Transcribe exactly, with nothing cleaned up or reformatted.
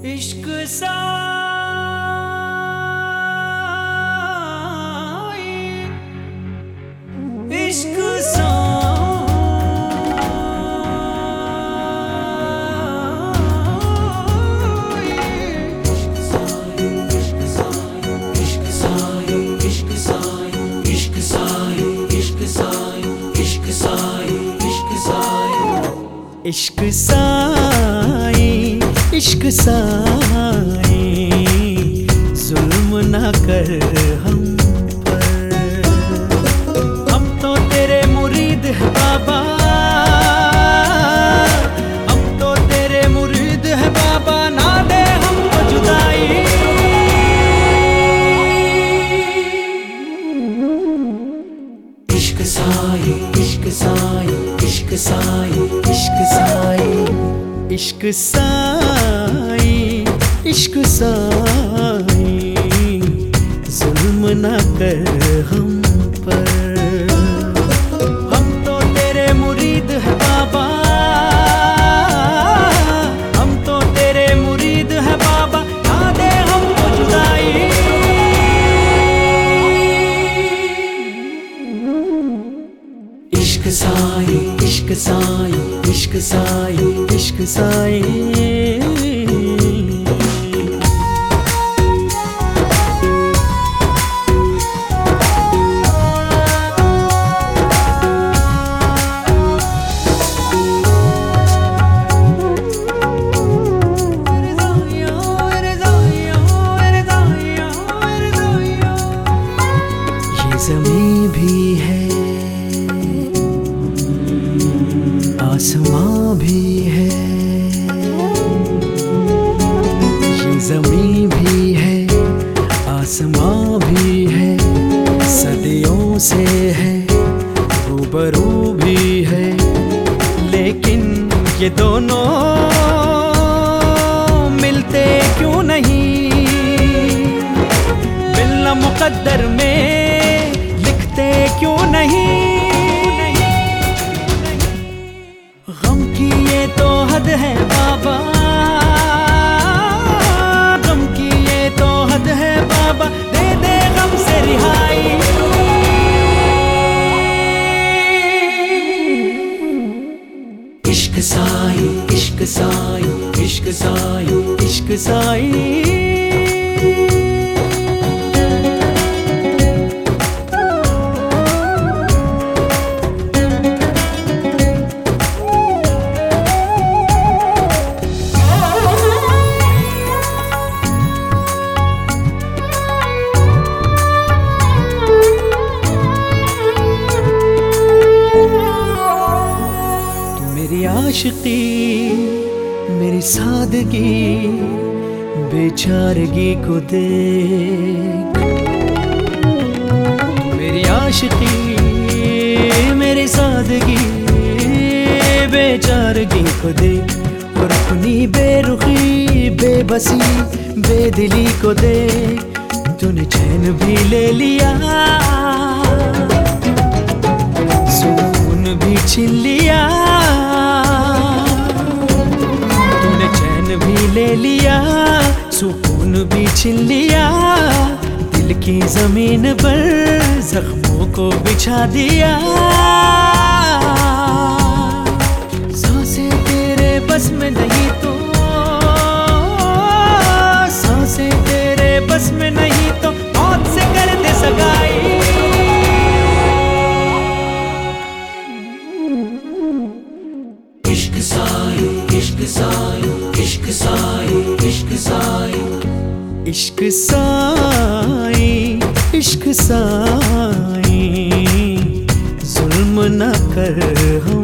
इश्क साई, इश्क इश्क साई, इश्क साई, जुल्म ना कर हम पर। हम तो तेरे मुरीद है बाबा, हम तो तेरे मुरीद है बाबा, ना दे हमको जुदाई। इश्क साई, इश्क साई, इश्क साई, इश्क साई, इश्क साई, इश्क साई, जुल्म ना कर हम पर। हम तो तेरे मुरीद है बाबा, हम तो तेरे मुरीद है बाबा, ना दे हमको जुदाई। इश्क साई, इश्क साई, इश्क साई, इश्क साई। ये ज़मीं भी है, आसमां भी है, ये ज़मीं भी है, आसमां भी है, सदियों से है, रूबरू भी है, लेकिन ये दोनों मिलते क्यों नहीं? मिलना मुकद्दर में लिखते क्यों नहीं? गम की ये तो हद है बाबा, गम की ये तो हद है बाबा, दे दे गम से रिहाई। इश्क साई, इश्क साई, इश्क साई, इश्क साई। मेरी आशिकी, मेरी सादगी, बेचारगी को देख। मेरी आशिकी, मेरी सादगी, बेचारगी को देख, और अपनी बेरुखी, बेबसी, बेदिली को देख। तूने चैन भी ले लिया, सुकून भी छीन लिया, तूने चैन भी ले लिया, सुकून भी छीन लिया, दिल की जमीन पर जख्मों को बिछा दिया। सांसें तेरे बस में नहीं तो, सांसें तेरे बस में नहीं तो, मौत से कर दे सगाई। इश्क साई, इश्क साई, इश्क साई, इश्क साई, इश्क साई, इश्क साई, जुल्म न कर हम